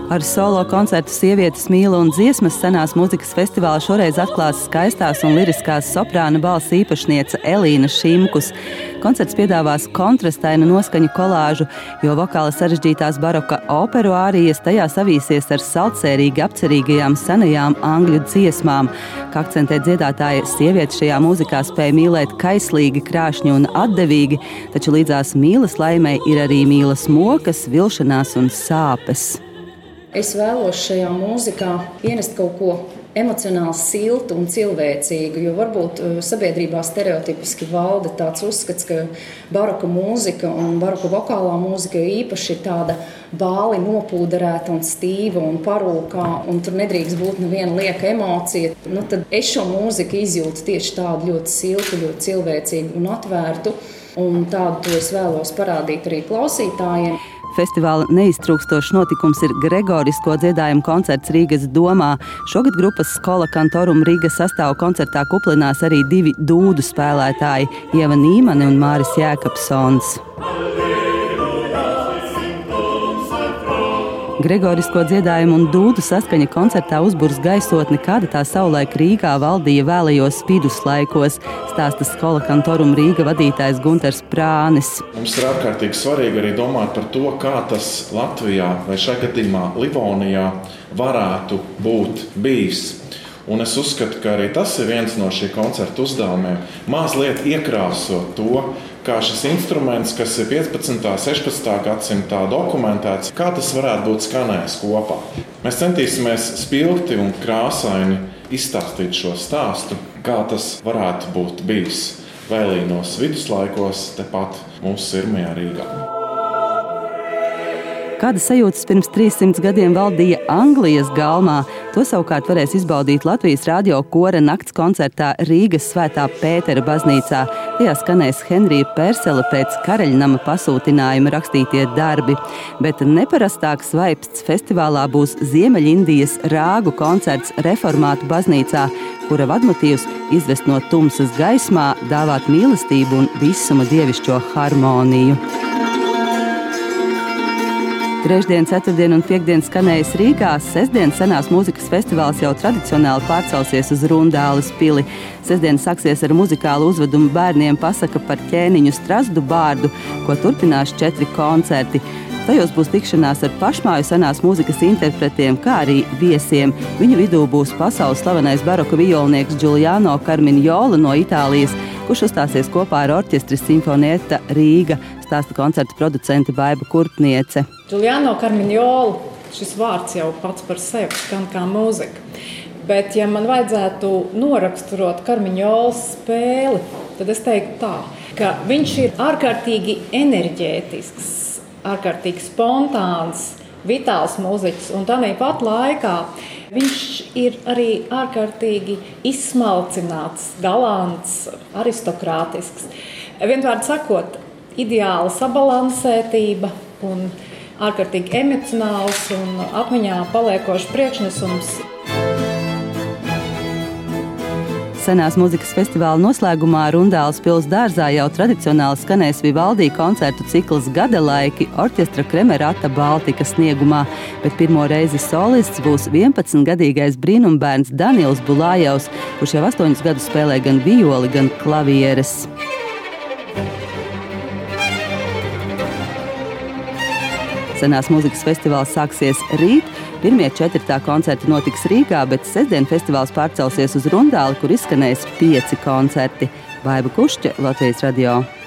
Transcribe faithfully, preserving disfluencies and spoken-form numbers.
Ar solo koncertu Sievietes mīl un dziesmas senās mūzikas festivāla šoreiz atklās skaistās un liriskās soprāna balss īpašniece Elīna Šimkus. Koncerts piedāvās kontrastainu noskaņu kolāžu, jo vokāli sarežģītās baroka operu ārijas tajā savīsies ar saldsērīgi apcerīgajām senajām angļu dziesmām. Kā akcentē dziedātāja, sievietes šajā mūzikā spēja mīlēt kaislīgi, krāšņi un atdevīgi, taču līdzās mīlas laimei ir arī mīlas mokas, vilšanās un sāpes. Es vēlos šajā mūzikā ienest kaut ko emocionāli siltu un cilvēcīgu, jo varbūt sabiedrībā stereotipiski valda tāds uzskats, ka baroka mūzika un baroka vokālā mūzika īpaši ir tāda bāli nopūderēta un stīva un parūkā, un tur nedrīkst būt neviena lieka emocija. Nu, tad es šo mūziku izjūtu tieši tādu ļoti siltu, ļoti cilvēcīgu un atvērtu, un tādu to es vēlos parādīt arī klausītājiem. Festivāla neiztrūkstošs notikums ir Gregorisko dziedājumu koncerts Rīgas domā. Šogad grupas Skola Kantorum Rīgas sastāvu koncertā kuplinās arī divi dūdu spēlētāji – Ieva Nīmane un Māris Jēkabsons. Gregorisko dziedājumu un dūdu saskaņa koncertā uzburs gaisotni, kāda tā savulaik Rīgā valdīja vēlajos viduslaikos, stāsta Skola Kantorum Rīga vadītājs Gunters Prānis. Mums ir ārkārtīgi svarīgi arī domāt par to, kā tas Latvijā vai šajā gadījumā Livonijā varētu būt bijis. Un es uzskatu, ka arī tas ir viens no šī koncerta uzdevumiem – mazliet iekrāsot to, kā šis instruments, kas ir piecpadsmitā, sešpadsmitā gadsimtā dokumentēts, kā tas varētu būt skanējis kopā. Mēs centīsimies spilgti un krāsaini izstāstīt šo stāstu, kā tas varētu būt bijis vēlīnos viduslaikos, tepat mūsu sirmajā Rīgā. Kāda sajūtas pirms trīssimts gadiem valdīja Anglijas galmā, to savukārt varēs izbaudīt Latvijas radio kora nakts koncertā Rīgas Svētā Pētera baznīcā. Tajā skanēs Henrija Persela pēc Karaļnama pasūtinājuma rakstītie darbi. Bet neparastāks vaipsts festivālā būs Ziemeļindijas rāgu koncerts Reformātu baznīcā, kura vadmotīvs izvest no tumsas gaismā, dāvāt mīlestību un visuma dievišķo harmoniju. Trešdien, ceturtdien un piekdien skanējas Rīgā, sestdien senās mūzikas festivāls jau tradicionāli pārcelsies uz Rundāles pili. Sestdien saksies ar muzikālu uzvedumu Bērniem pasaka par ķēniņu Strazdu bārdu, ko turpinās četri koncerti. Tajos būs tikšanās ar pašmāju senās mūzikas interpretiem, kā arī viesiem. Viņu vidū būs pasaules slavenais baroka violnieks Giuliano Carmignola no Itālijas, kurš uzstāsies kopā ar orķestri Sinfonietta Rīga, stāsta koncerta producente Baiba Kurpniece. Giuliano Carmignola, šis vārds jau pats par sevi skan kā mūzika. Bet, ja man vajadzētu noraksturot Carmignolas spēli, tad es teiktu tā, ka viņš ir ārkārtīgi enerģētisks, ārkārtīgi spontāns, vitāls mūziķis, un tādā pat laikā viņš ir arī ārkārtīgi izsmalcināts, galants, aristokrātisks. Vienvārds sakot, ideāla sabalansētība un ārkārtīgi emocionāls un atmiņā paliekošs priekšnesums. Senās mūzikas festivāla noslēgumā Rundāles pils dārzā jau tradicionāli skanēs Vivaldi koncertu cikls Gada laiki orķestra Kremerata Baltika sniegumā, bet pirmo reizi solists būs vienpadsmitgadīgais brīnumbērns Danils Bulājevs, kurš jau astoņus gadus spēlē gan violi, gan klavieres. Senās mūzikas festivāls sāksies rīt. Pirmie četritā koncerti notiks Rīgā, bet sestdien festivāls pārcelsies uz Rundāli, kur izskanēs pieci koncerti. Baiba Kušķa, Latvijas radio.